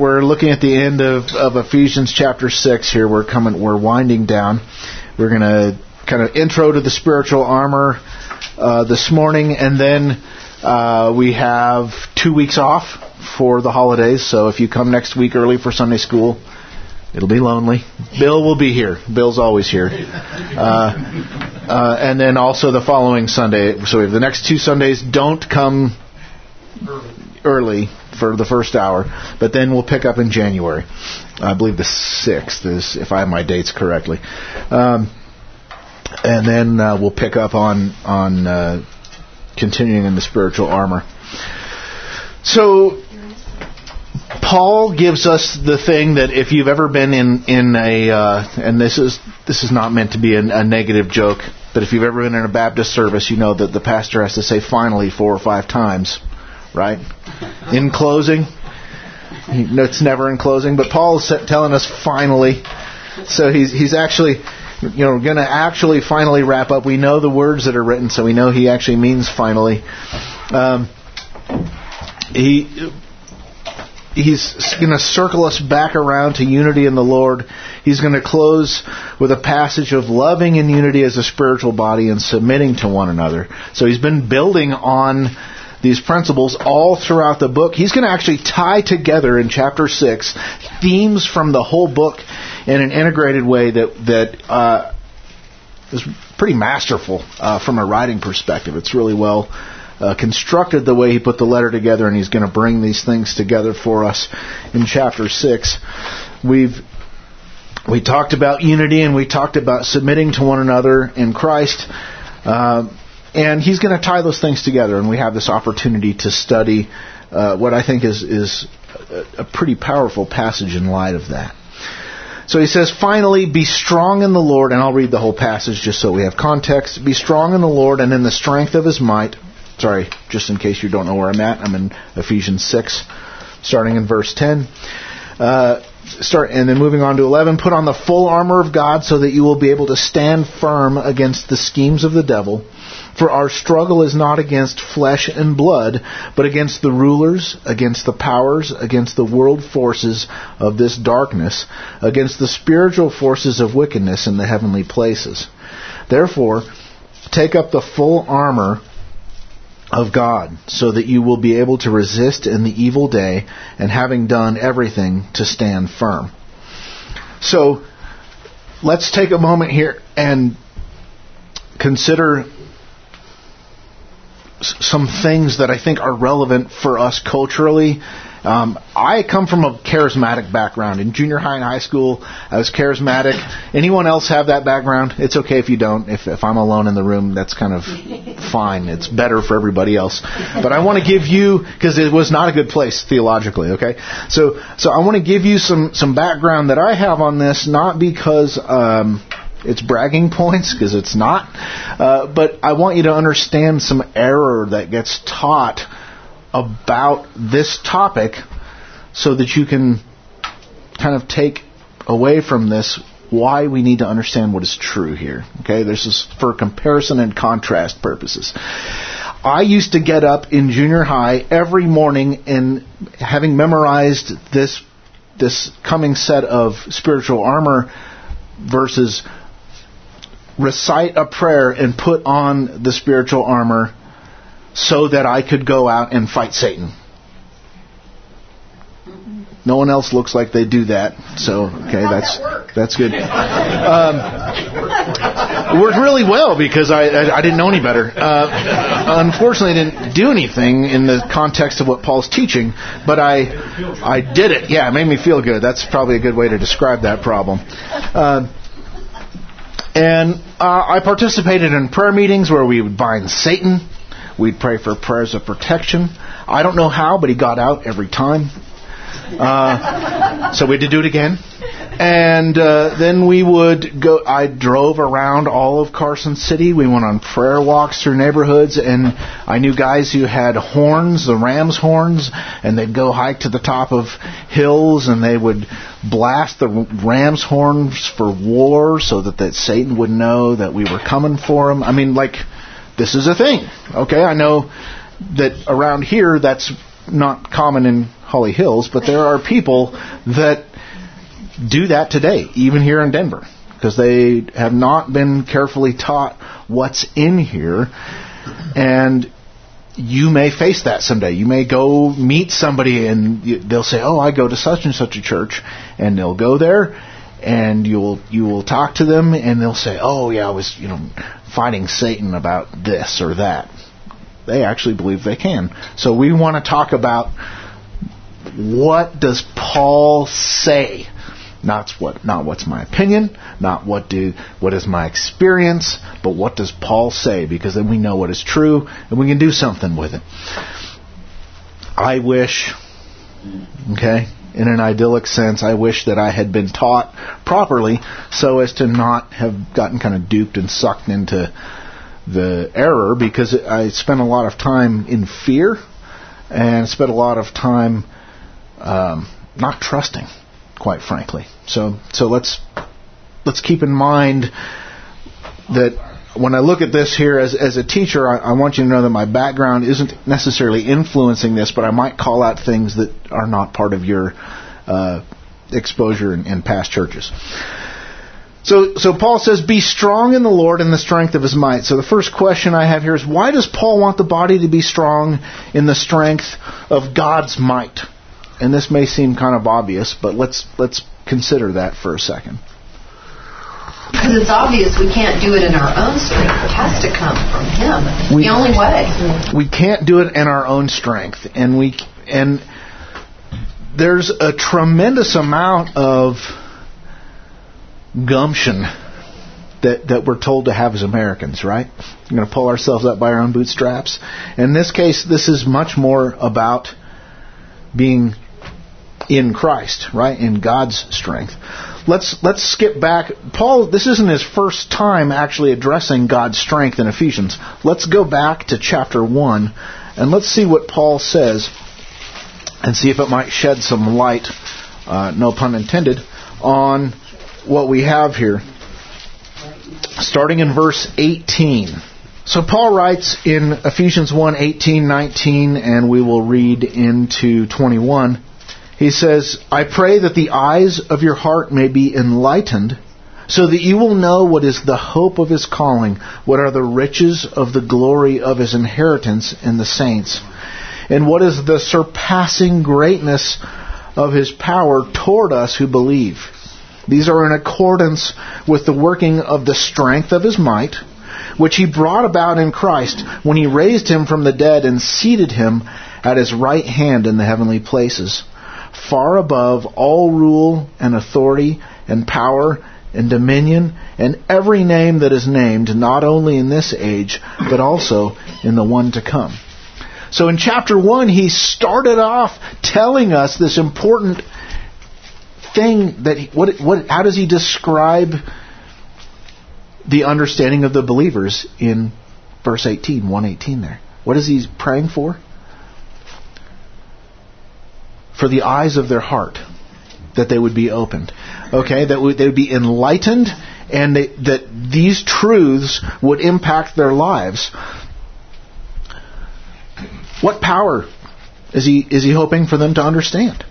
we're looking at the end of Ephesians chapter 6 here. We're winding down. We're going to kind of intro to the spiritual armor this morning, and then we have 2 weeks off for the holidays. So if you come next week early for Sunday school, it'll be lonely. Bill will be here. Bill's always here. And then also the following Sunday. So we have the next 2 Sundays. Don't come early for the first hour, but then we'll pick up in January. I believe the 6th is, if I have my dates correctly. And then we'll pick up on continuing in the spiritual armor. So Paul gives us the thing that if you've ever been in a and this is not meant to be a negative joke, but if you've ever been in a Baptist service, you know that the pastor has to say "finally" 4 or 5 times, right? In closing, it's never in closing, but Paul is telling us finally. So he's actually, going to actually finally wrap up. We know the words that are written, so we know he actually means finally. He's going to circle us back around to unity in the Lord. He's going to close with a passage of loving in unity as a spiritual body and submitting to one another. So he's been building on these principles all throughout the book. He's going to actually tie together in chapter 6 themes from the whole book in an integrated way that is pretty masterful from a writing perspective. It's really well constructed the way he put the letter together, and he's going to bring these things together for us in chapter 6. We talked about unity, and we talked about submitting to one another in Christ. And he's going to tie those things together, and we have this opportunity to study what I think is a pretty powerful passage in light of that. So he says, finally, be strong in the Lord, and I'll read the whole passage just so we have context. Be strong in the Lord and in the strength of His might. Sorry, just in case you don't know where I'm at, I'm in Ephesians 6, starting in verse 10. And then moving on to 11. Put on the full armor of God so that you will be able to stand firm against the schemes of the devil. For our struggle is not against flesh and blood, but against the rulers, against the powers, against the world forces of this darkness, against the spiritual forces of wickedness in the heavenly places. Therefore, take up the full armor of God, so that you will be able to resist in the evil day, and having done everything, to stand firm. So, let's take a moment here and consider some things that I think are relevant for us culturally. I come from a charismatic background. In junior high and high school, I was charismatic. Anyone else have that background? It's okay if you don't. If I'm alone in the room, that's kind of fine. It's better for everybody else. But I want to give you, because it was not a good place theologically, okay? So I want to give you some background that I have on this, not because it's bragging points, because it's not. But I want you to understand some error that gets taught about this topic so that you can kind of take away from this why we need to understand what is true here. Okay, this is for comparison and contrast purposes. I used to get up in junior high every morning and, having memorized this coming set of spiritual armor verses, recite a prayer and put on the spiritual armor so that I could go out and fight Satan. No one else looks like they do that, so okay, that's good. It worked really well because I didn't know any better. Unfortunately, I didn't do anything in the context of what Paul's teaching, but I did it. Yeah, it made me feel good. That's probably a good way to describe that problem. And I participated in prayer meetings where we would bind Satan. We'd pray for prayers of protection. I don't know how, but he got out every time. So we had to do it again. And then we would go. I drove around all of Carson City. We went on prayer walks through neighborhoods, and I knew guys who had horns, the ram's horns, and they'd go hike to the top of hills, and they would blast the ram's horns for war so that Satan would know that we were coming for him. I mean, like, this is a thing. Okay, I know that around here that's not common in Holly Hills, but there are people that do that today, even here in Denver, because they have not been carefully taught what's in here. And you may face that someday. You may go meet somebody and they'll say, "Oh, I go to such and such a church," and they'll go there, and you will talk to them, and they'll say, "Oh, yeah, I was fighting Satan about this or that." They actually believe they can. So we want to talk about, what does Paul say? Not what's my opinion, not what is my experience, but what does Paul say? Because then we know what is true and we can do something with it. I wish, in an idyllic sense, I wish that I had been taught properly so as to not have gotten kind of duped and sucked into the error, because I spent a lot of time in fear and spent a lot of time not trusting, quite frankly. So let's keep in mind that when I look at this here as a teacher, I want you to know that my background isn't necessarily influencing this, but I might call out things that are not part of your exposure in past churches. So Paul says, "Be strong in the Lord and the strength of His might." So the first question I have here is, why does Paul want the body to be strong in the strength of God's might? And this may seem kind of obvious, but let's consider that for a second. Because it's obvious we can't do it in our own strength. It has to come from Him. The only way. We can't do it in our own strength, and there's a tremendous amount of gumption that we're told to have as Americans, right? We're going to pull ourselves up by our own bootstraps. In this case, this is much more about being in Christ, right? In God's strength. Let's skip back. Paul, this isn't his first time actually addressing God's strength in Ephesians. Let's go back to chapter 1 and let's see what Paul says and see if it might shed some light, no pun intended, on what we have here. Starting in verse 18. So Paul writes in Ephesians 1, 18, 19, and we will read into 21. He says, "I pray that the eyes of your heart may be enlightened, so that you will know what is the hope of His calling, what are the riches of the glory of His inheritance in the saints, and what is the surpassing greatness of His power toward us who believe. These are in accordance with the working of the strength of His might, which He brought about in Christ when He raised Him from the dead and seated Him at His right hand in the heavenly places, far above all rule and authority and power and dominion and every name that is named, not only in this age, but also in the one to come." So in chapter 1, he started off telling us this important thing that how does he describe the understanding of the believers in verse 18, 118 there? What is he praying for? For the eyes of their heart, that they would be opened. Okay, they would be enlightened, and that these truths would impact their lives. What power is he hoping for them to understand?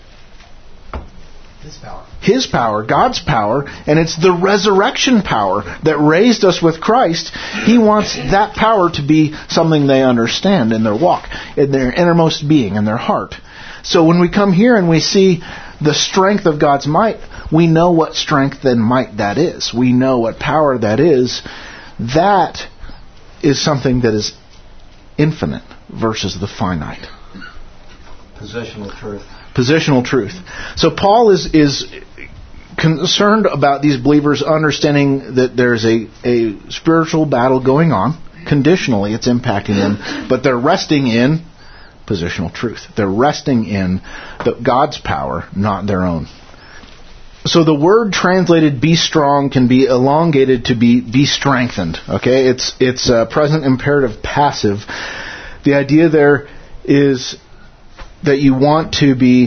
His power, God's power, and it's the resurrection power that raised us with Christ. He wants that power to be something they understand in their walk, in their innermost being, in their heart. So when we come here and we see the strength of God's might, we know what strength and might that is. We know what power that is. That is something that is infinite versus the finite. Positional truth. Positional truth. So Paul is concerned about these believers understanding that there's a spiritual battle going on. Conditionally, it's impacting them, but they're resting in positional truth. They're resting in God's power, not their own. So the word translated "be strong" can be elongated to be strengthened. Okay, it's a present imperative passive. The idea there is that you want to be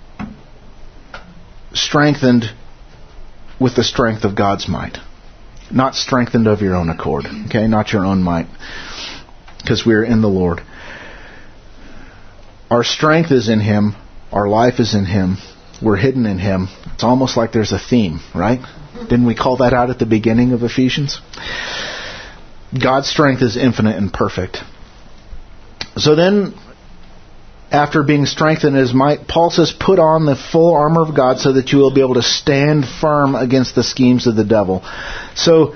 strengthened with the strength of God's might, not strengthened of your own accord. Okay, not your own might, because we're in the Lord. Our strength is in Him. Our life is in Him. We're hidden in Him. It's almost like there's a theme, right? Didn't we call that out at the beginning of Ephesians? God's strength is infinite and perfect. So then, after being strengthened in His might, Paul says, put on the full armor of God so that you will be able to stand firm against the schemes of the devil. So,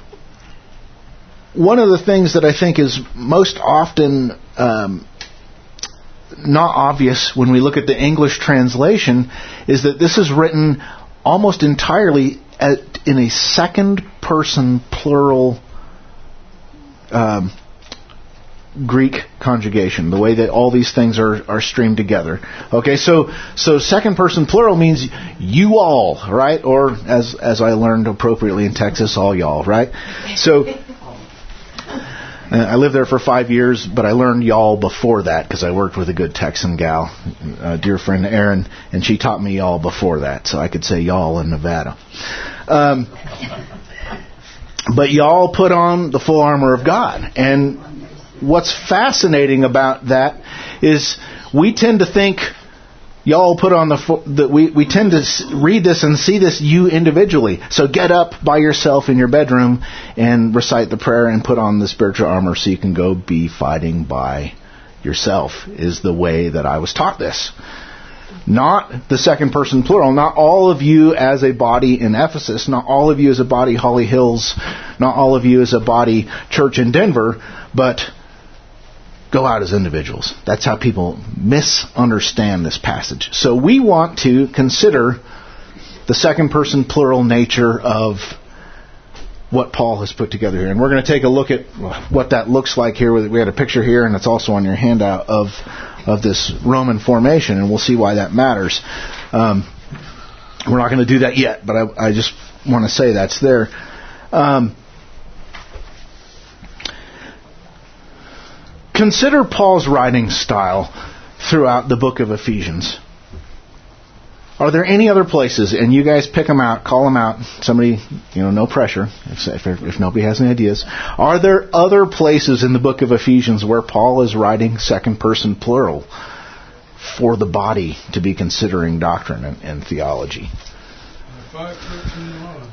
one of the things that I think is most often not obvious when we look at the English translation is that this is written almost entirely in a second person plural Greek conjugation, the way that all these things are streamed together. Okay, so second person plural means you all, right? Or as I learned appropriately in Texas, all y'all, right? So I lived there for 5 years, but I learned y'all before that because I worked with a good Texan gal, a dear friend Erin, and she taught me y'all before that, so I could say y'all in Nevada. But y'all put on the full armor of God. And what's fascinating about that is we tend to think y'all put on we tend to read this and see this you individually. So get up by yourself in your bedroom and recite the prayer and put on the spiritual armor so you can go be fighting by yourself, is the way that I was taught this. Not the second person plural. Not all of you as a body in Ephesus. Not all of you as a body Holly Hills. Not all of you as a body church in Denver. But go out as individuals. That's how people misunderstand this passage. So we want to consider the second person plural nature of what Paul has put together here. And we're going to take a look at what that looks like here. We had a picture here, and it's also on your handout of this Roman formation, and we'll see why that matters. We're not going to do that yet, but I just want to say that's there. Consider Paul's writing style throughout the book of Ephesians. Are there any other places, and you guys pick them out, call them out, somebody, no pressure, if nobody has any ideas. Are there other places in the book of Ephesians where Paul is writing second person plural for the body to be considering doctrine and theology? 5:13 on.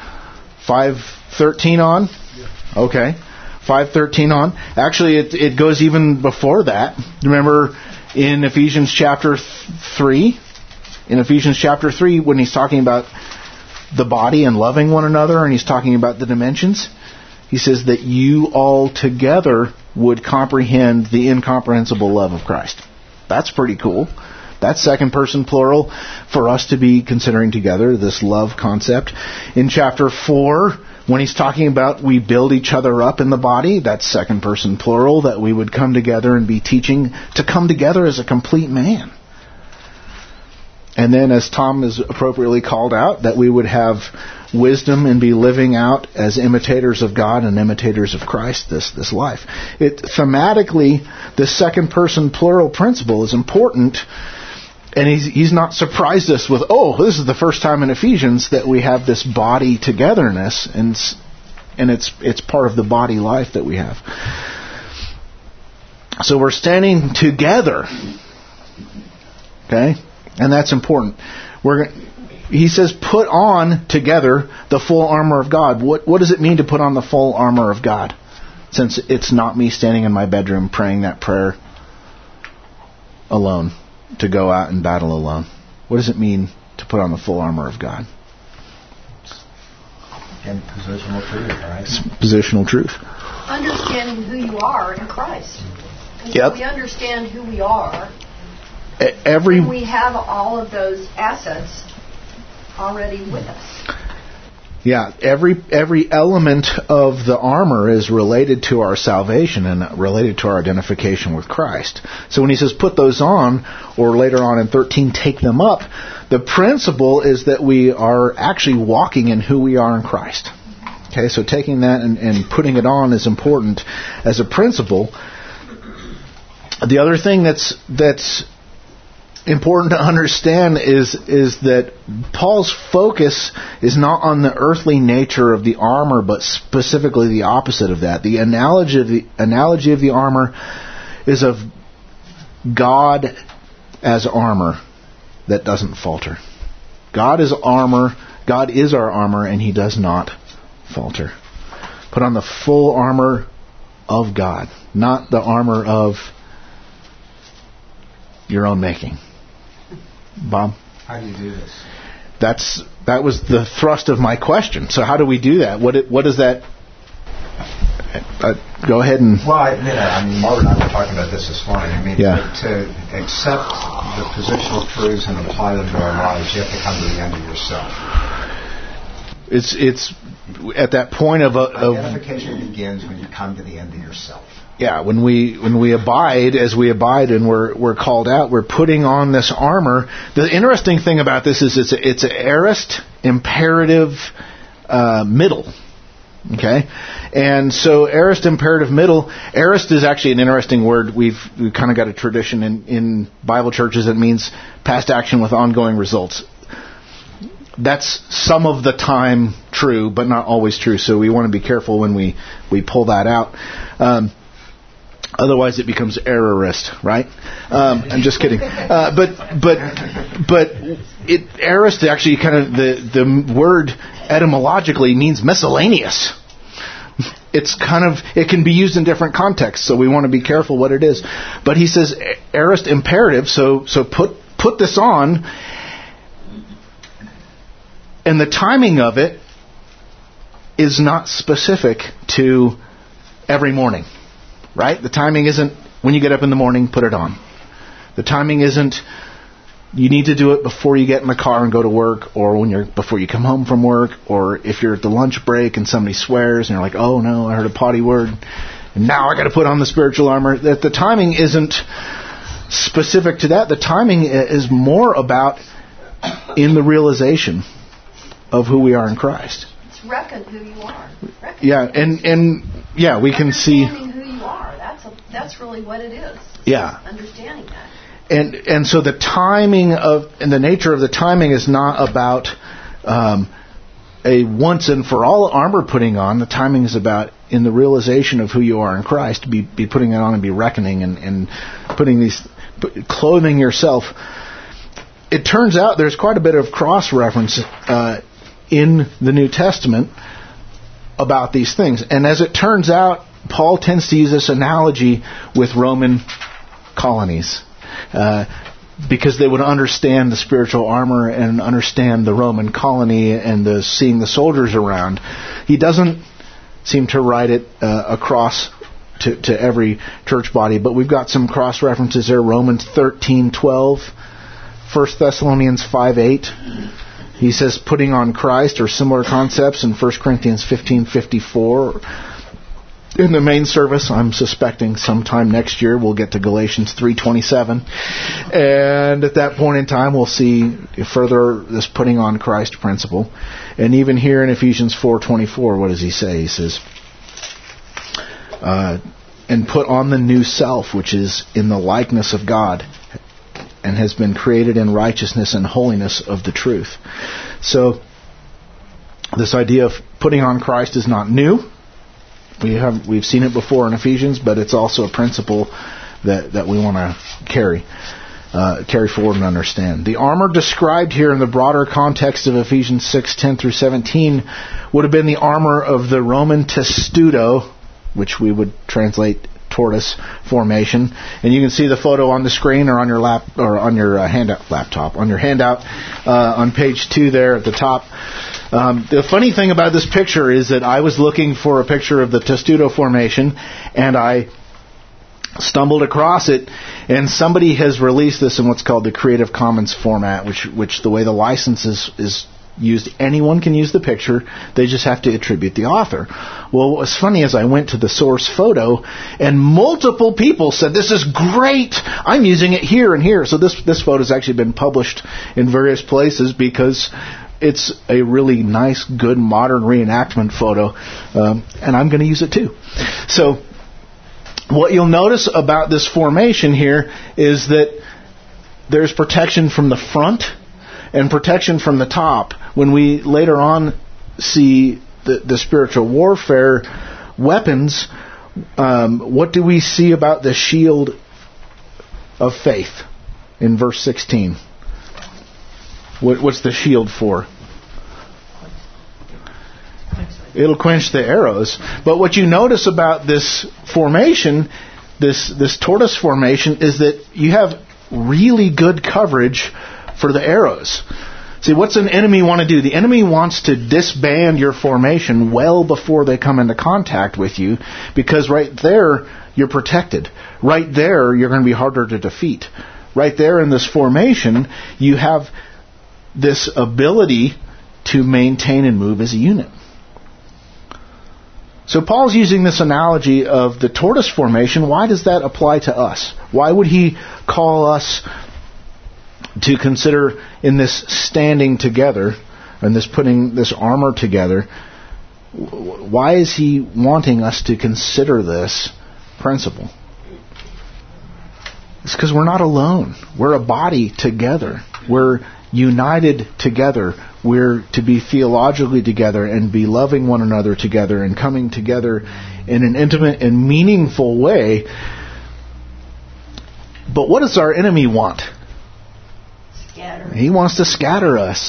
5:13 on? Yeah. Okay. 5:13 on. Actually, it goes even before that. Remember in Ephesians chapter 3? In Ephesians chapter 3, when he's talking about the body and loving one another, and he's talking about the dimensions, he says that you all together would comprehend the incomprehensible love of Christ. That's pretty cool. That's second person plural for us to be considering together, this love concept. In chapter 4, when he's talking about we build each other up in the body, that's second person plural, that we would come together and be teaching to come together as a complete man. And then, as Tom is appropriately called out, that we would have wisdom and be living out as imitators of God and imitators of Christ this life. Thematically, the second person plural principle is important, and he's not surprised us with, this is the first time in Ephesians that we have this body togetherness, and it's part of the body life that we have. So we're standing together, okay? And that's important. He says, put on together the full armor of God. What does it mean to put on the full armor of God? Since it's not me standing in my bedroom praying that prayer alone, to go out and battle alone. What does it mean to put on the full armor of God? And positional truth, right? It's positional truth. Understanding who you are in Christ. Yep. We understand who we are. We have all of those assets already with us. Yeah, every element of the armor is related to our salvation and related to our identification with Christ. So when he says put those on, or later on in 13, take them up, the principle is that we are actually walking in who we are in Christ. Okay, so taking that and putting it on is important as a principle. The other thing that's important to understand is that Paul's focus is not on the earthly nature of the armor, but specifically the opposite of that. The analogy of the armor is of God as armor that doesn't falter. God is armor. God is our armor, and He does not falter. Put on the full armor of God, not the armor of your own making. Bob? How do you do this? That was the thrust of my question. So how do we do that? What is that? Go ahead and... Well, I admit, Mark and I were talking about this morning. Yeah. To accept the positional truths and apply them to our lives, you have to come to the end of yourself. It's at that point of identification begins when you come to the end of yourself. Yeah, when we abide, as we abide, and we're called out, we're putting on this armor. The interesting thing about this is it's an aorist imperative middle. Okay, and so aorist imperative middle. Aorist is actually an interesting word. We've kind of got a tradition in Bible churches that means past action with ongoing results. That's some of the time true, but not always true. So we want to be careful when we pull that out. Otherwise, it becomes errorist, right? I'm just kidding. But aorist actually kind of the word etymologically means miscellaneous. It's it can be used in different contexts, so we want to be careful what it is. But he says aorist imperative, so put this on, and the timing of it is not specific to every morning. Right? The timing isn't when you get up in the morning, put it on. The timing isn't you need to do it before you get in the car and go to work, or before you come home from work, or if you're at the lunch break and somebody swears and you're like, oh no, I heard a potty word, and now I got to put on the spiritual armor. That the timing isn't specific to that. The timing is more about in the realization of who we are in Christ. It's reckon who you are. Yeah, and we can see understanding who you are. That's really what it is. Yeah, understanding that. And so the timing and the nature of the timing is not about a once and for all armor putting on. The timing is about in the realization of who you are in Christ. Be putting it on and be reckoning and clothing yourself. It turns out there's quite a bit of cross-reference in the New Testament about these things. And as it turns out, Paul tends to use this analogy with Roman colonies. Because they would understand the spiritual armor and understand the Roman colony and seeing the soldiers around. He doesn't seem to write it across to every church body, but we've got some cross references there. Romans 13:12, 1 Thessalonians 5:8. He says putting on Christ, or similar concepts in 1 Corinthians 15:54. In the main service, I'm suspecting sometime next year we'll get to Galatians 3:27, and at that point in time we'll see further this putting on Christ principle. And even here in Ephesians 4:24, what does he say? He says, and put on the new self, which is in the likeness of God, and has been created in righteousness and holiness of the truth. So this idea of putting on Christ is not new. We've seen it before in Ephesians, but it's also a principle that we want to carry forward and understand. The armor described here in the broader context of Ephesians 6:10 through 17 would have been the armor of the Roman testudo, which we would translate tortoise formation. And you can see the photo on the screen or on your handout on page 2 there at the top. The funny thing about this picture is that I was looking for a picture of the testudo formation, and I stumbled across it, and somebody has released this in what's called the Creative Commons format, which the way the license is used, anyone can use the picture, they just have to attribute the author. Well, what was funny is I went to the source photo, and multiple people said, this is great, I'm using it here and here. So this photo has actually been published in various places because it's a really nice, good, modern reenactment photo, and I'm going to use it too. So what you'll notice about this formation here is that there's protection from the front and protection from the top. When we later on see the spiritual warfare weapons, what do we see about the shield of faith in verse 16. What's the shield for? It'll quench the arrows. But what you notice about this formation, this tortoise formation, is that you have really good coverage for the arrows. See, what's an enemy want to do? The enemy wants to disband your formation well before they come into contact with you, because right there you're protected. Right there you're going to be harder to defeat. Right there in this formation you have this ability to maintain and move as a unit. So Paul's using this analogy of the tortoise formation. Why does that apply to us? Why would he call us to consider in this standing together and this putting this armor together? Why is he wanting us to consider this principle? It's because we're not alone. We're a body together. We're united together. We're to be theologically together and be loving one another together and coming together in an intimate and meaningful way. But what does our enemy want? Scatter. He wants to scatter us.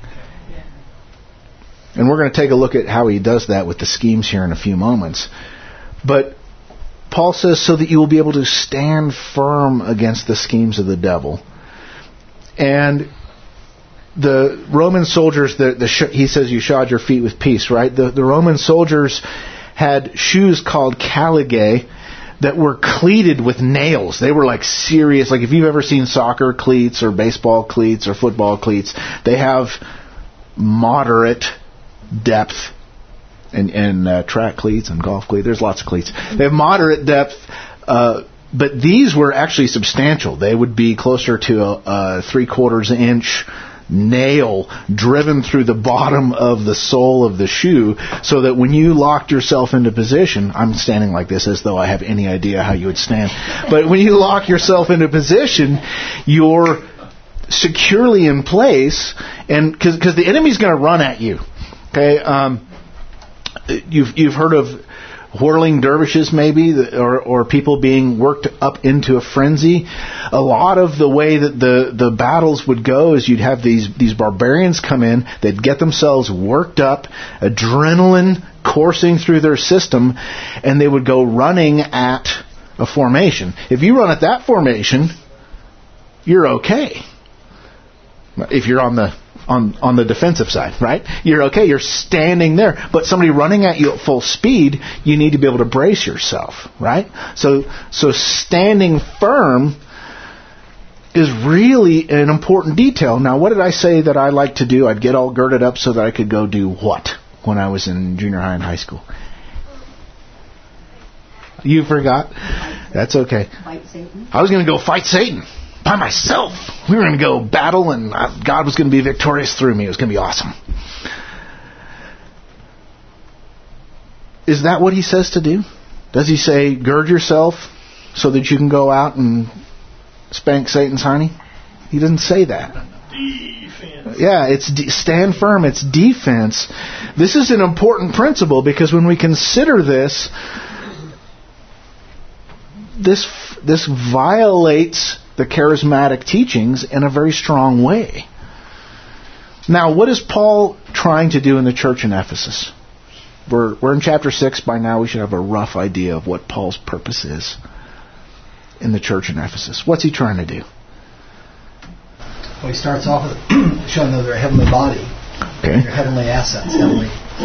And we're going to take a look at how he does that with the schemes here in a few moments. But Paul says, so that you will be able to stand firm against the schemes of the devil. And the Roman soldiers, he says you shod your feet with peace, right? The Roman soldiers had shoes called caligae that were cleated with nails. They were like serious, like if you've ever seen soccer cleats or baseball cleats or football cleats, they have moderate depth. And track cleats and golf cleats. There's lots of cleats. They have moderate depth, but these were actually substantial. They would be closer to a 3/4 inch nail driven through the bottom of the sole of the shoe, so that when you locked yourself into position, I'm standing like this as though I have any idea how you would stand, but when you lock yourself into position, you're securely in place, and because the enemy's going to run at you. Okay. You've heard of whirling dervishes, maybe, or people being worked up into a frenzy. A lot of the way that the battles would go is you'd have these barbarians come in, they'd get themselves worked up, adrenaline coursing through their system, and they would go running at a formation. If you run at that formation, you're okay. If you're on the defensive side, right? You're okay. You're standing there. But somebody running at you at full speed, you need to be able to brace yourself, right? So standing firm is really an important detail. Now, what did I say that I like to do? I'd get all girded up so that I could go do what when I was in junior high and high school? You forgot? That's okay. Fight Satan. I was going to go fight Satan. By myself. We were going to go battle, and God was going to be victorious through me. It was going to be awesome. Is that what he says to do? Does he say, gird yourself so that you can go out and spank Satan's honey? He doesn't say that. Defense. Yeah, it's stand firm. It's defense. This is an important principle, because when we consider this violates the charismatic teachings in a very strong way. Now, what is Paul trying to do in the church in Ephesus? We're in chapter 6 by now. We should have a rough idea of what Paul's purpose is in the church in Ephesus. What's he trying to do? Well, he starts off with showing them their heavenly body, okay, their heavenly assets, heavenly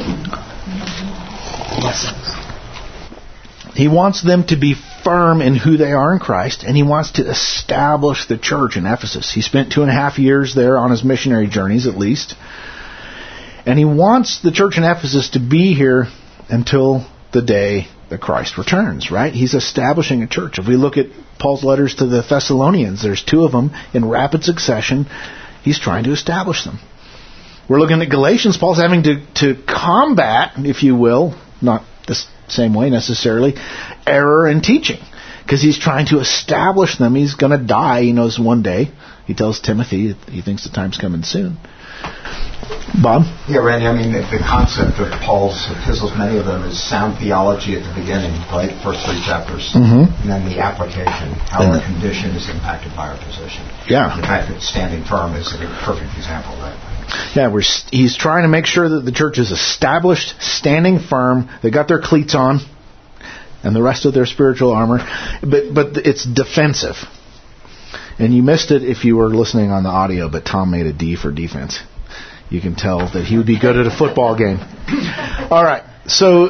blessings. He wants them to be firm in who they are in Christ, and he wants to establish the church in Ephesus. He spent 2.5 years there on his missionary journeys, at least. And he wants the church in Ephesus to be here until the day that Christ returns, right? He's establishing a church. If we look at Paul's letters to the Thessalonians, there's 2 of them in rapid succession. He's trying to establish them. We're looking at Galatians. Paul's having to combat, if you will, not this same way necessarily, error in teaching, because he's trying to establish them. He's going to die, he knows, one day. He tells Timothy he thinks the time's coming soon. Bob? Yeah, Randy, I mean, the concept of Paul's epistles, many of them, is sound theology at the beginning, right? First 3 chapters. Mm-hmm. And then the application, how our condition is impacted by our position. Yeah. The fact that standing firm is a perfect example of that. Yeah, he's trying to make sure that the church is established, standing firm. They got their cleats on and the rest of their spiritual armor, but it's defensive. And you missed it if you were listening on the audio, but Tom made a D for defense. You can tell that he would be good at a football game. All right, so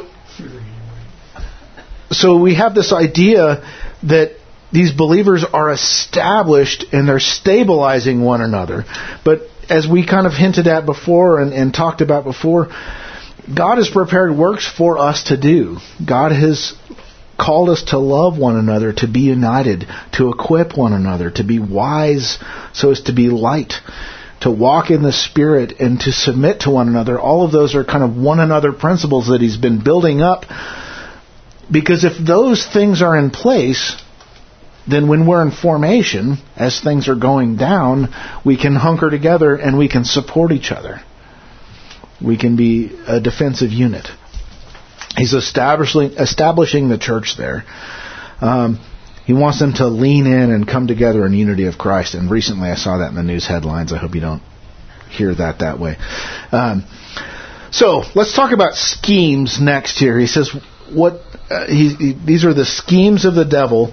we have this idea that these believers are established and they're stabilizing one another. But as we kind of hinted at before and talked about before, God has prepared works for us to do. God has called us to love one another, to be united, to equip one another, to be wise so as to be light, to walk in the Spirit, and to submit to one another. All of those are kind of one another principles that He's been building up. Because if those things are in place, then when we're in formation, as things are going down, we can hunker together and we can support each other. We can be a defensive unit. He's establishing the church there. He wants them to lean in and come together in unity of Christ. And recently I saw that in the news headlines. I hope you don't hear that way. So let's talk about schemes next here. He says, these are the schemes of the devil.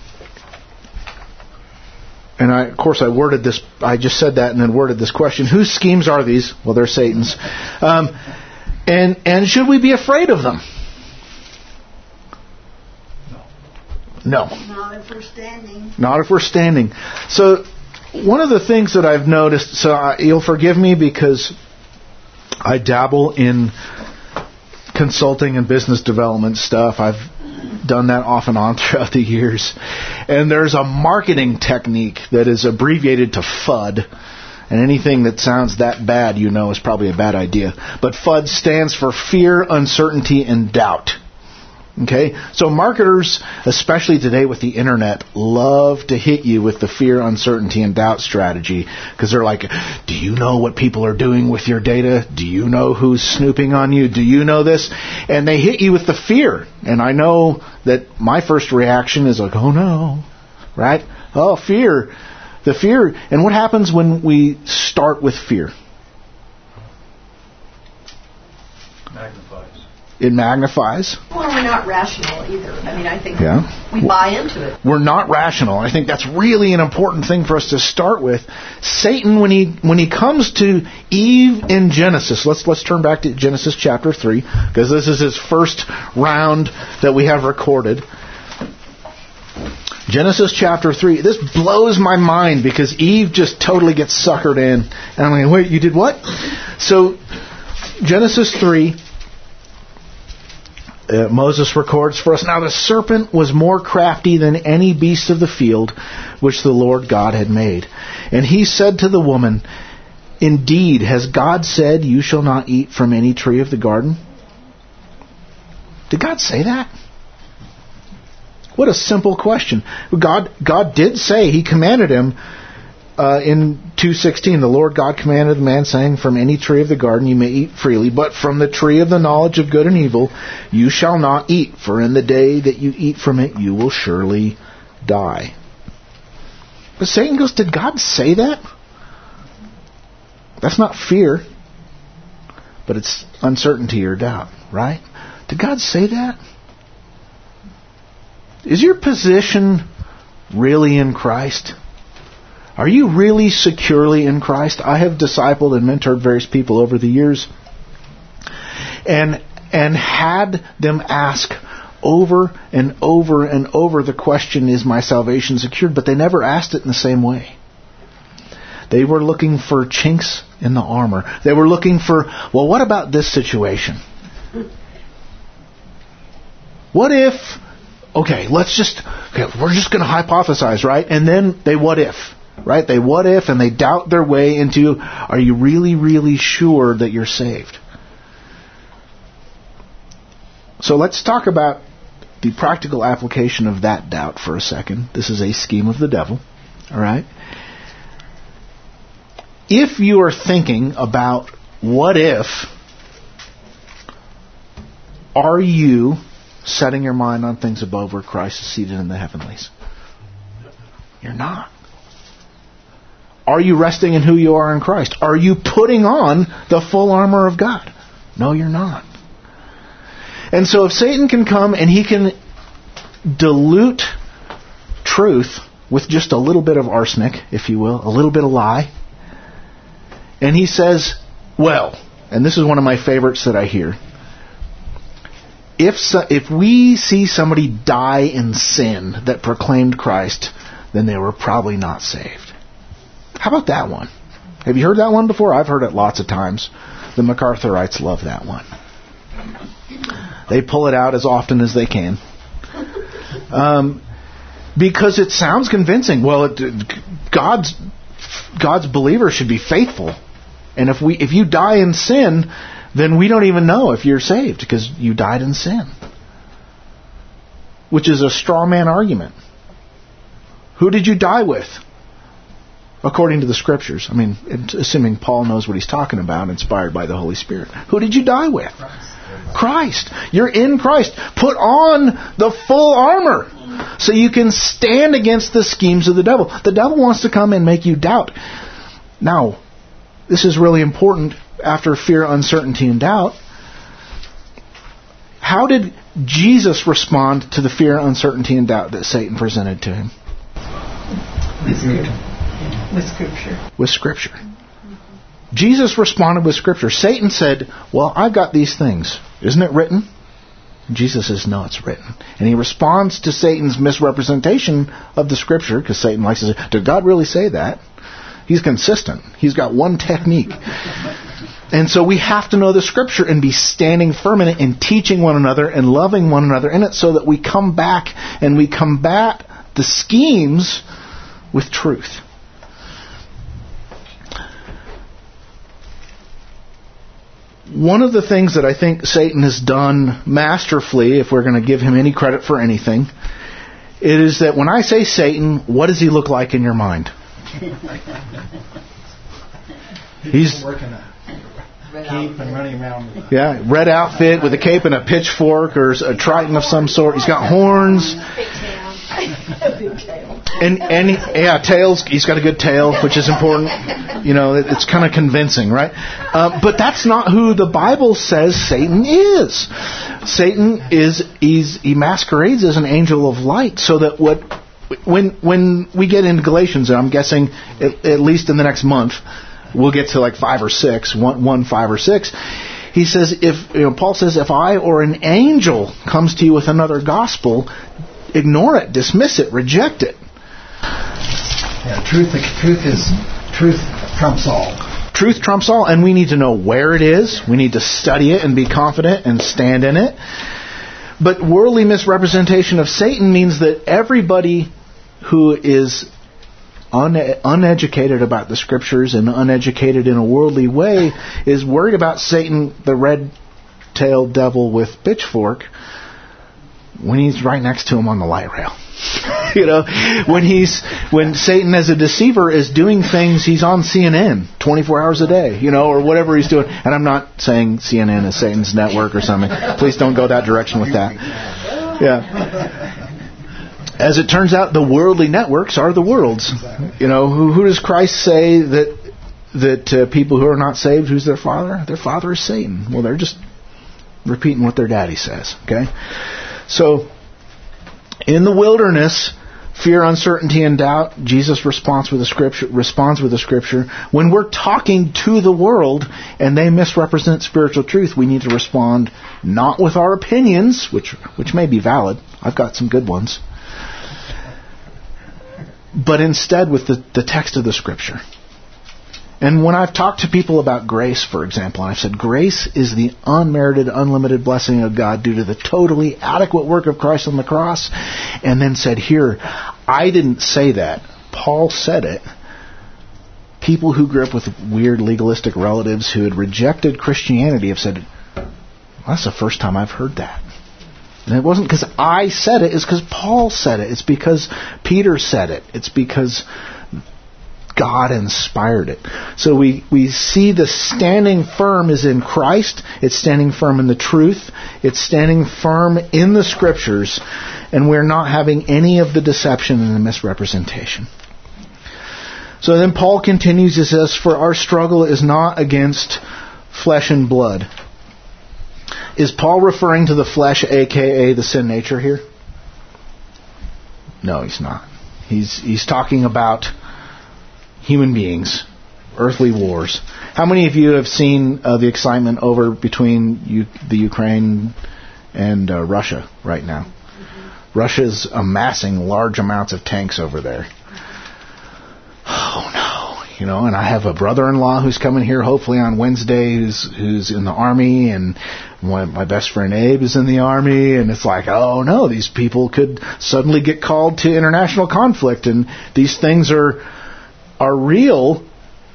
And I worded this, I just said that and then worded this question. Whose schemes are these? Well, they're Satan's. And should we be afraid of them? No. Not if we're standing. Not if we're standing. So one of the things that I've noticed, so you'll forgive me because I dabble in consulting and business development stuff. I've done that off and on throughout the years. And there's a marketing technique that is abbreviated to FUD. And anything that sounds that bad, is probably a bad idea. But FUD stands for fear, uncertainty, and doubt. Okay? So marketers, especially today with the internet, love to hit you with the fear, uncertainty, and doubt strategy. Because they're like, do you know what people are doing with your data? Do you know who's snooping on you? Do you know this? And they hit you with the fear. And I know that my first reaction is like, oh no. Right? Oh, fear. The fear. And what happens when we start with fear? It magnifies. Well, we're not rational either. I think we buy into it. We're not rational. I think that's really an important thing for us to start with. Satan, when he comes to Eve in Genesis, let's turn back to Genesis chapter 3, because this is his first round that we have recorded. Genesis chapter 3. This blows my mind because Eve just totally gets suckered in. And I'm like, wait, you did what? So, Genesis 3, Moses records for us, now the serpent was more crafty than any beast of the field which the Lord God had made. And he said to the woman, indeed, has God said, you shall not eat from any tree of the garden? Did God say that? What a simple question. God did say, He commanded him in 2:16, the Lord God commanded the man, saying, from any tree of the garden you may eat freely, but from the tree of the knowledge of good and evil you shall not eat, for in the day that you eat from it you will surely die. But Satan goes, did God say that? That's not fear, but it's uncertainty or doubt, right? Did God say that? Is your position really in Christ? Are you really securely in Christ? I have discipled and mentored various people over the years and had them ask over and over and over the question, is my salvation secured? But they never asked it in the same way. They were looking for chinks in the armor. They were looking for, well, what about this situation? What if... we're just going to hypothesize, right? And then they what if, right? They what if and they doubt their way into, are you really, really sure that you're saved? So let's talk about the practical application of that doubt for a second. This is a scheme of the devil, all right? If you are thinking about what if, are you setting your mind on things above where Christ is seated in the heavenlies? You're not. Are you resting in who you are in Christ? Are you putting on the full armor of God? No, you're not. And so if Satan can come and he can dilute truth with just a little bit of arsenic, if you will, a little bit of lie, and he says, well, and this is one of my favorites that I hear, if we see somebody die in sin that proclaimed Christ, then they were probably not saved. How about that one? Have you heard that one before? I've heard it lots of times. The MacArthurites love that one. They pull it out as often as they can. Because it sounds convincing. Well, God's believers should be faithful. And if you die in sin, then we don't even know if you're saved because you died in sin. Which is a straw man argument. Who did you die with? According to the Scriptures. I mean, assuming Paul knows what he's talking about, inspired by the Holy Spirit. Who did you die with? Christ. You're in Christ. Put on the full armor so you can stand against the schemes of the devil. The devil wants to come and make you doubt. Now, this is really important after fear, uncertainty, and doubt. How did Jesus respond to the fear, uncertainty, and doubt that Satan presented to him? With Scripture. With Scripture. Jesus responded with Scripture. Satan said, well, I've got these things. Isn't it written? Jesus says, no, it's written. And he responds to Satan's misrepresentation of the Scripture, because Satan likes to say, did God really say that? He's consistent. He's got one technique. And so we have to know the Scripture and be standing firm in it and teaching one another and loving one another in it so that we come back and we combat the schemes with truth. One of the things that I think Satan has done masterfully, if we're going to give him any credit for anything, it is that when I say Satan, what does he look like in your mind? He's working a cape and running around with a red outfit with a cape and a pitchfork or a trident of some sort. He's got horns. Big tail. And tails. He's got a good tail, which is important. You know, it's kind of convincing, right? But that's not who the Bible says Satan is. Satan he masquerades as an angel of light, so that when we get into Galatians, and I'm guessing at least in the next month, we'll get to like 5 or 6, 5 or 6. He says, Paul says, if I or an angel comes to you with another gospel, ignore it, dismiss it, reject it. Yeah, truth trumps all. Truth trumps all, and we need to know where it is. We need to study it and be confident and stand in it. But worldly misrepresentation of Satan means that everybody who is uneducated about the Scriptures and uneducated in a worldly way is worried about Satan, the red-tailed devil with pitchfork, when he's right next to him on the light rail. When Satan as a deceiver is doing things, he's on CNN 24 hours a day, or whatever he's doing. And I'm not saying CNN is Satan's network or something. Please don't go that direction with that. Yeah. As it turns out, the worldly networks are the world's. Who does Christ say that people who are not saved, who's their father? Their father is Satan. Well, they're just repeating what their daddy says. Okay? So, in the wilderness, fear, uncertainty, and doubt, Jesus responds with the Scripture. When we're talking to the world and they misrepresent spiritual truth, we need to respond not with our opinions, which may be valid. I've got some good ones. But instead with the text of the Scripture. And when I've talked to people about grace, for example, and I've said grace is the unmerited, unlimited blessing of God due to the totally adequate work of Christ on the cross, and then said, here, I didn't say that. Paul said it. People who grew up with weird legalistic relatives who had rejected Christianity have said, that's the first time I've heard that. And it wasn't because I said it, it's because Paul said it. It's because Peter said it. It's because God inspired it. So we see the standing firm is in Christ. It's standing firm in the truth. It's standing firm in the Scriptures. And we're not having any of the deception and the misrepresentation. So then Paul continues, he says, for our struggle is not against flesh and blood. Is Paul referring to the flesh, a.k.a. the sin nature here? No, he's not. He's talking about human beings, earthly wars. How many of you have seen the excitement over between the Ukraine and Russia right now? Russia's amassing large amounts of tanks over there. Oh no, and I have a brother-in-law who's coming here hopefully on Wednesday who's in the army, and my best friend Abe is in the army, and it's like, oh no, these people could suddenly get called to international conflict, and these things are real.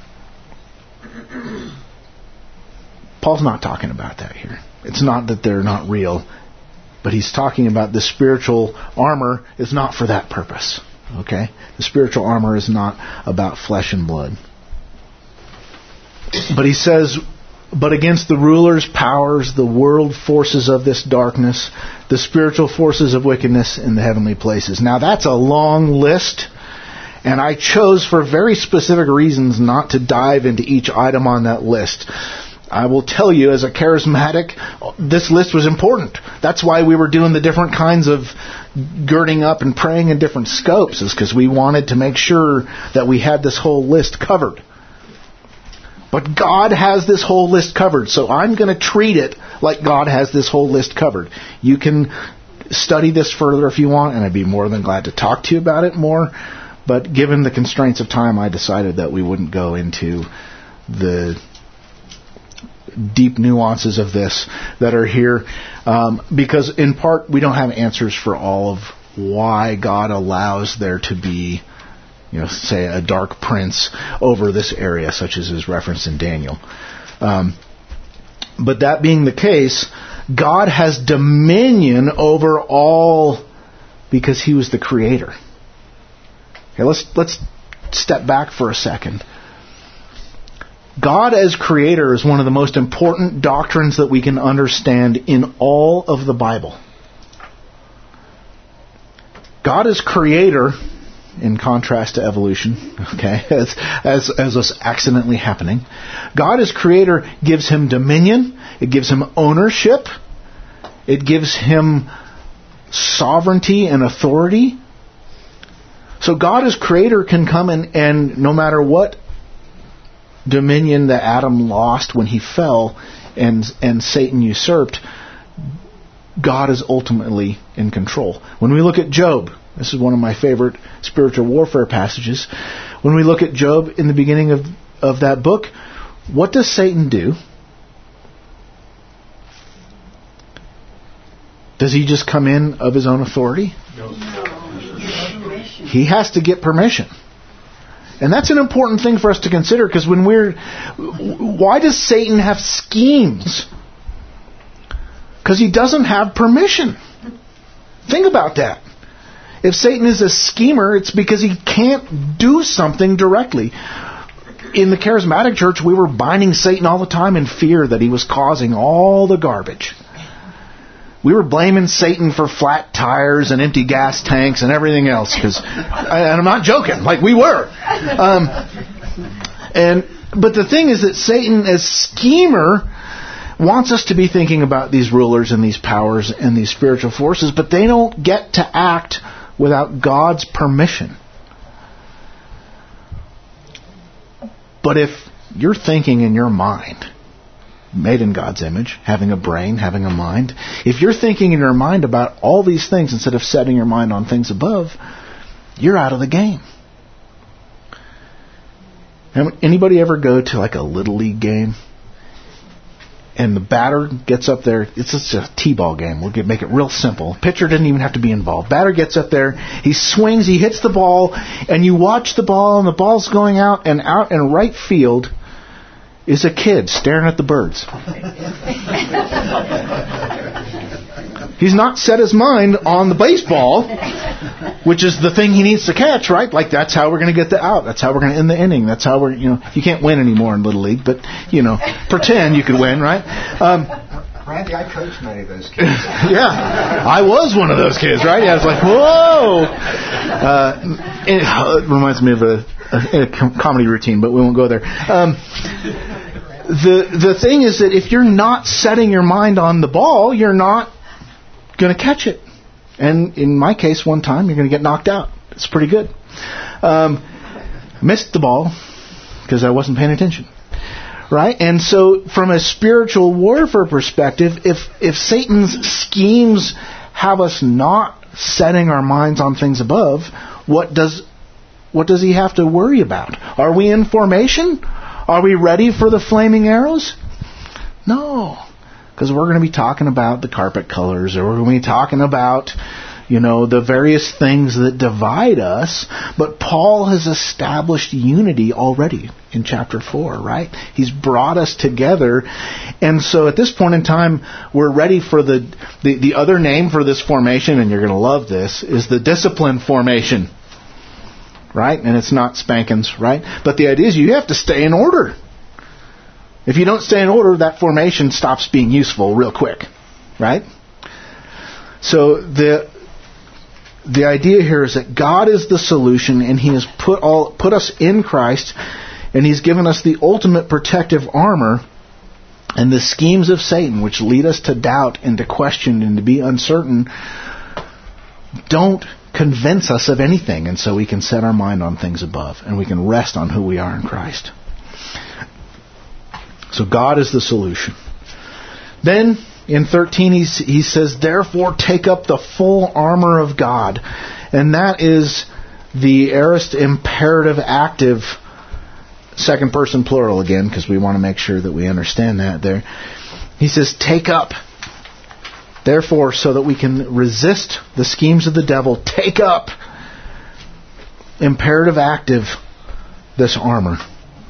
Paul's not talking about that here. It's not that they're not real, but he's talking about the spiritual armor is not for that purpose. Okay? The spiritual armor is not about flesh and blood. But he says, but against the rulers, powers, the world forces of this darkness, the spiritual forces of wickedness in the heavenly places. Now that's a long list, and I chose for very specific reasons not to dive into each item on that list. I will tell you, as a charismatic, this list was important. That's why we were doing the different kinds of girding up and praying in different scopes, is because we wanted to make sure that we had this whole list covered. But God has this whole list covered, so I'm going to treat it like God has this whole list covered. You can study this further if you want, and I'd be more than glad to talk to you about it more. But given the constraints of time, I decided that we wouldn't go into the deep nuances of this that are here, because in part we don't have answers for all of why God allows there to be, say a dark prince over this area, such as is referenced in Daniel. But that being the case, God has dominion over all because He was the creator. Okay, let's step back for a second. God as creator is one of the most important doctrines that we can understand in all of the Bible. God as creator, in contrast to evolution, okay, as was accidentally happening, God as creator gives Him dominion, it gives Him ownership, it gives Him sovereignty and authority. So God as creator can come and no matter what dominion that Adam lost when he fell and Satan usurped, God is ultimately in control. When we look at Job, this is one of my favorite spiritual warfare passages. When we look at Job in the beginning of that book, what does Satan do? Does he just come in of his own authority? No. He has to get permission. And that's an important thing for us to consider, because why does Satan have schemes? Because he doesn't have permission. Think about that. If Satan is a schemer, it's because he can't do something directly. In the charismatic church, we were binding Satan all the time in fear that he was causing all the garbage. We were blaming Satan for flat tires and empty gas tanks and everything else. And I'm not joking, like we were. But the thing is that Satan, as schemer, wants us to be thinking about these rulers and these powers and these spiritual forces, but they don't get to act without God's permission. But if you're thinking in your mind, made in God's image, having a brain, having a mind, if you're thinking in your mind about all these things instead of setting your mind on things above, you're out of the game. Anybody ever go to like a Little League game? And the batter gets up there. It's just a t-ball game. We'll make it real simple. Pitcher didn't even have to be involved. Batter gets up there. He swings. He hits the ball. And you watch the ball, and the ball's going out. And out in right field is a kid staring at the birds. He's not set his mind on the baseball. which is the thing he needs to catch, right? Like, that's how we're going to get the out. That's how we're going to end the inning. That's how you can't win anymore in Little League, but, pretend you could win, right? Randy, I coached many of those kids. Yeah, I was one of those kids, right? Yeah, I was like, whoa! It reminds me of a comedy routine, but we won't go there. The thing is that if you're not setting your mind on the ball, you're not going to catch it. And in my case, one time, you're going to get knocked out. It's pretty good. Missed the ball because I wasn't paying attention. Right? And so from a spiritual warfare perspective, if Satan's schemes have us not setting our minds on things above, what does he have to worry about? Are we in formation? Are we ready for the flaming arrows? No. Because we're going to be talking about the carpet colors, or we're going to be talking about the various things that divide us. But Paul has established unity already in chapter 4, right? He's brought us together. And so at this point in time, we're ready for the other name for this formation, and you're going to love this, is the discipline formation. Right? And it's not spankings, right? But the idea is you have to stay in order. If you don't stay in order, that formation stops being useful real quick. Right? So the idea here is that God is the solution, and He has put us in Christ, and He's given us the ultimate protective armor. And the schemes of Satan, which lead us to doubt and to question and to be uncertain, don't convince us of anything. And so we can set our mind on things above, and we can rest on who we are in Christ. So God is the solution. Then in 13 he says, therefore take up the full armor of God. And that is the aorist imperative active, second person plural again, because we want to make sure that we understand that there. He says, take up. Therefore, so that we can resist the schemes of the devil, take up, imperative active, this armor.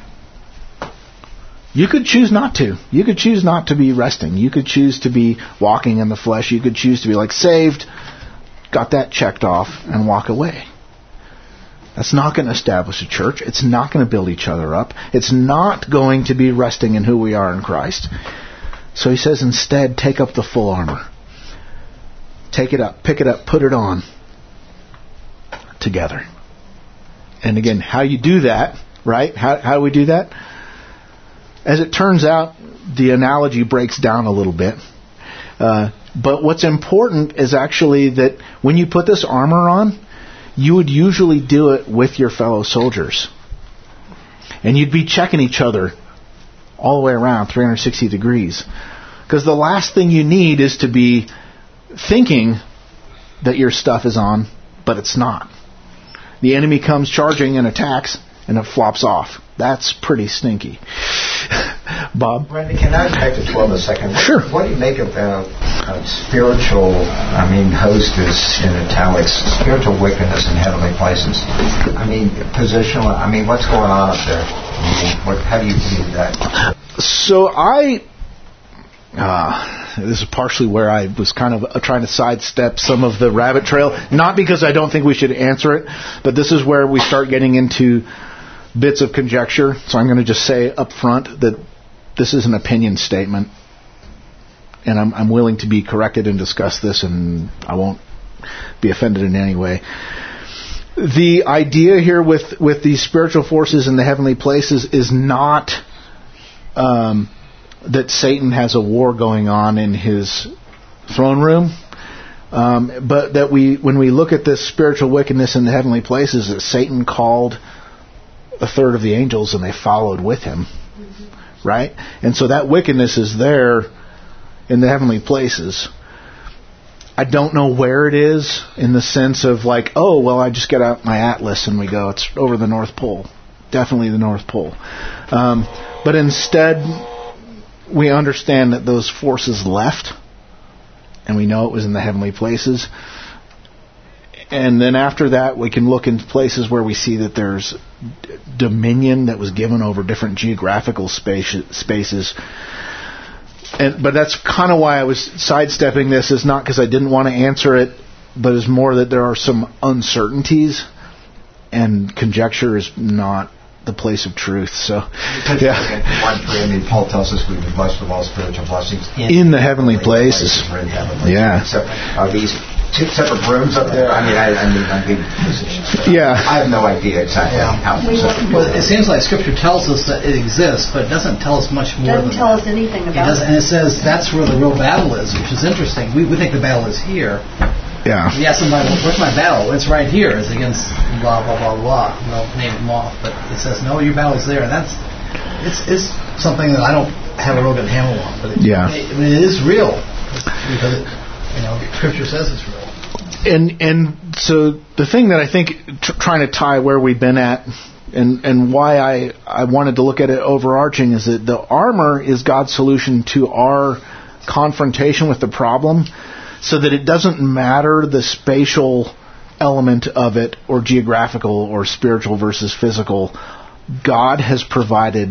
You could choose not to. You could choose not to be resting. You could choose to be walking in the flesh. You could choose to be like saved, got that checked off, and walk away. That's not going to establish a church. It's not going to build each other up. It's not going to be resting in who we are in Christ. So he says instead, take up the full armor. Take it up, pick it up, put it on together. And again, how you do that, right? How do we do that? As it turns out, the analogy breaks down a little bit. But what's important is actually that when you put this armor on, you would usually do it with your fellow soldiers. And you'd be checking each other all the way around, 360 degrees. Because the last thing you need is to be thinking that your stuff is on, but it's not. The enemy comes charging and attacks, and it flops off. That's pretty stinky. Bob? Randy, can I back to 12 a second? Sure. What do you make of spiritual, host is in italics, spiritual wickedness in heavenly places? Positional, what's going on up there? How do you view that? So this is partially where I was kind of trying to sidestep some of the rabbit trail. Not because I don't think we should answer it, but this is where we start getting into bits of conjecture. So I'm going to just say up front that this is an opinion statement, and I'm willing to be corrected and discuss this, and I won't be offended in any way. The idea here with these spiritual forces in the heavenly places is not that Satan has a war going on in his throne room, but that when we look at this spiritual wickedness in the heavenly places, that Satan called a third of the angels and they followed with him, right? And so that wickedness is there in the heavenly places. I don't know where it is in the sense of like, oh, well, I just get out my atlas and we go, it's over the North Pole. Definitely the North Pole. But instead, we understand that those forces left, and we know it was in the heavenly places. And then after that, we can look into places where we see that there's dominion that was given over different geographical spaces. But that's kind of why I was sidestepping this, is not because I didn't want to answer it but it's more that there are some uncertainties, and conjecture is not the place of truth. So, Paul tells us we've been blessed with all spiritual blessings in the heavenly places. Yeah. So are these two separate rooms up there? I mean, I'm being positions. Yeah. I have no idea exactly how. Well, it seems like Scripture tells us that it exists, but it doesn't tell us much more. Doesn't tell us anything about it. And it says that's where the real battle is, which is interesting. We think the battle is here. Yeah. You ask somebody, where's my battle? It's right here. It's against blah, blah, blah, blah. No, name them off. But it says, no, your battle's there. And it's something that I don't have a real good handle on. But it is real. Because, Scripture says it's real. And so the thing that I think, trying to tie where we've been at, and why I wanted to look at it overarching, is that the armor is God's solution to our confrontation with the problem, so that it doesn't matter the spatial element of it, or geographical or spiritual versus physical. God has provided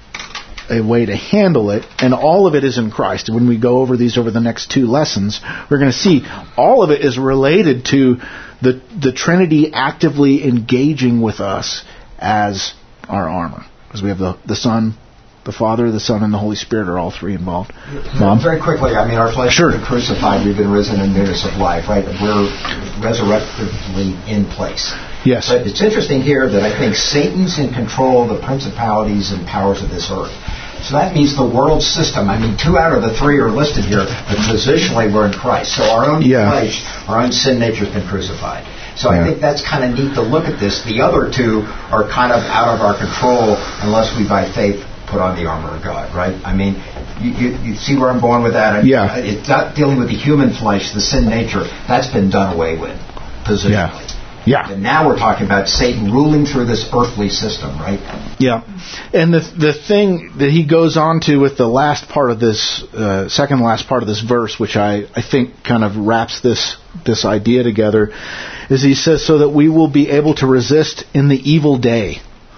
a way to handle it, and all of it is in Christ. When we go over these over the next 2 lessons, we're going to see all of it is related to the Trinity actively engaging with us as our armor. Because we have the Son, the Father, the Son, and the Holy Spirit are all 3 involved. Mom? Very quickly, I mean, our flesh has been crucified, we've been risen in newness of life, right? We're resurrectively in place. Yes. But it's interesting here that I think Satan's in control of the principalities and powers of this earth. So that means the world system, 2 out of the 3 are listed here, but positionally we're in Christ. So our own flesh, our own sin nature has been crucified. So I think that's kind of neat to look at this. The other 2 are kind of out of our control unless we, by faith, put on the armor of God, right? I mean, you see where I'm going with that? It's not dealing with the human flesh, the sin nature. That's been done away with, positionally. Yeah. And now we're talking about Satan ruling through this earthly system, right? Yeah. And the thing that he goes on to with the last part of this, second last part of this verse, which I think kind of wraps this idea together, is he says, so that we will be able to resist in the evil day.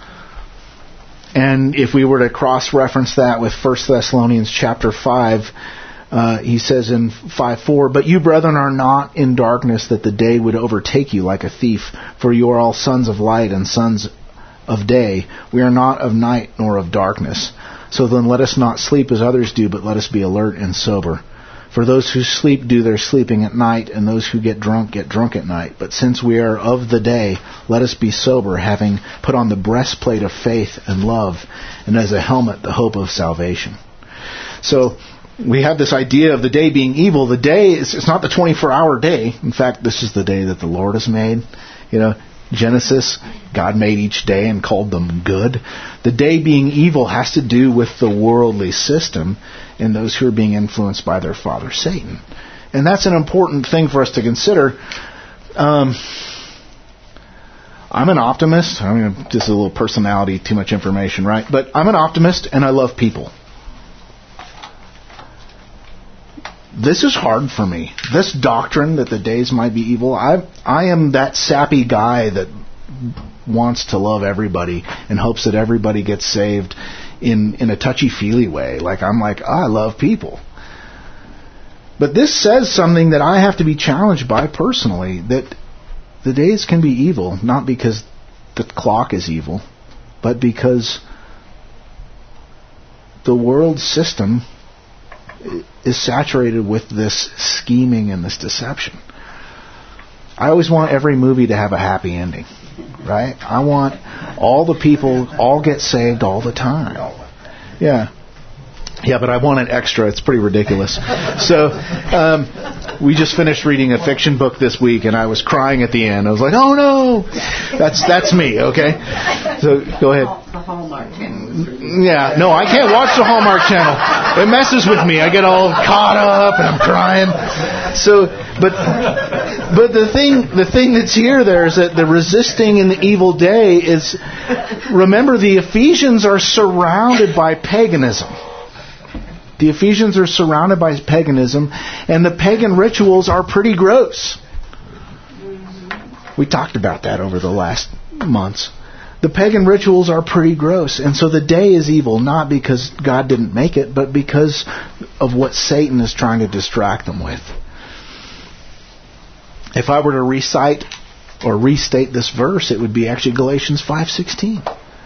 And if we were to cross-reference that with 1 Thessalonians chapter 5, he says in 5:4, but you, brethren, are not in darkness, that the day would overtake you like a thief. For you are all sons of light and sons of day. We are not of night nor of darkness. So then let us not sleep as others do, but let us be alert and sober. For those who sleep do their sleeping at night, and those who get drunk at night. But since we are of the day, let us be sober, having put on the breastplate of faith and love, and as a helmet the hope of salvation. So we have this idea of the day being evil. The day it's not the 24-hour day. In fact, this is the day that the Lord has made. Genesis, God made each day and called them good. The day being evil has to do with the worldly system and those who are being influenced by their father, Satan. And that's an important thing for us to consider. I'm an optimist. Just a little personality, too much information, right? But I'm an optimist and I love people. This is hard for me. This doctrine that the days might be evil, I am that sappy guy that wants to love everybody and hopes that everybody gets saved in a touchy-feely way. I love people. But this says something that I have to be challenged by personally, that the days can be evil, not because the clock is evil, but because the world system is saturated with this scheming and this deception. I always want every movie to have a happy ending, right? I want all the people all get saved all the time. Yeah, but I want it extra. It's pretty ridiculous. So we just finished reading a fiction book this week, and I was crying at the end. I was like, "Oh no!" That's me. Okay, so go ahead. The Hallmark Channel. Yeah, no, I can't watch the Hallmark Channel. It messes with me. I get all caught up and I'm crying. So, but the thing that's there is that the resisting in the evil day is, remember, the Ephesians are surrounded by paganism. The Ephesians are surrounded by paganism, and the pagan rituals are pretty gross. We talked about that over the last months. The pagan rituals are pretty gross, and so the day is evil, not because God didn't make it, but because of what Satan is trying to distract them with. If I were to recite or restate this verse, it would be actually Galatians 5:16.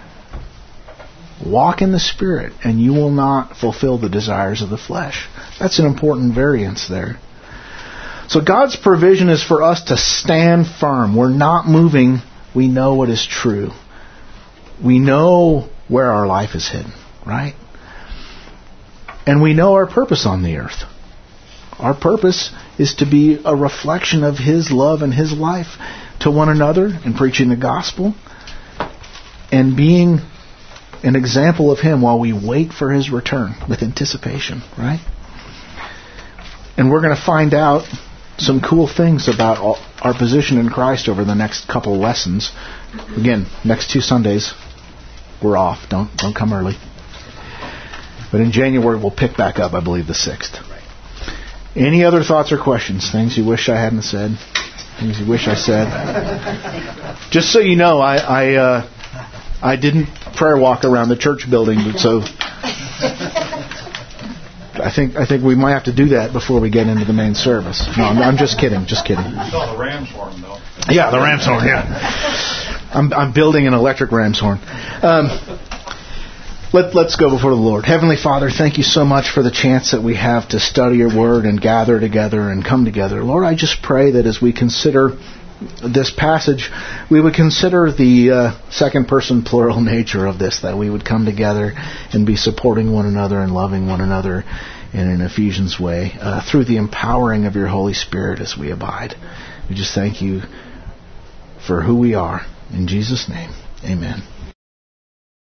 Walk in the Spirit, and you will not fulfill the desires of the flesh. That's an important variance there. So God's provision is for us to stand firm. We're not moving. We know what is true. We know where our life is hidden, right? And we know our purpose on the earth. Our purpose is to be a reflection of His love and His life to one another and preaching the gospel and being an example of Him while we wait for His return with anticipation, right? And we're going to find out some cool things about our position in Christ over the next couple lessons. Again, next 2 Sundays, we're off. Don't come early. But in January, we'll pick back up, I believe, the 6th. Any other thoughts or questions? Things you wish I hadn't said? Things you wish I said? Just so you know, I didn't prayer walk around the church building, so I think we might have to do that before we get into the main service. No, I'm just kidding. Just kidding. You saw the ram's horn, though. Yeah, the ram's horn. Yeah, I'm building an electric ram's horn. Let's go before the Lord. Heavenly Father, thank you so much for the chance that we have to study your word and gather together and come together. Lord, I just pray that as we consider this passage, we would consider the second person plural nature of this, that we would come together and be supporting one another and loving one another in an Ephesians way through the empowering of your Holy Spirit as we abide. We just thank you for who we are. In Jesus' name, amen.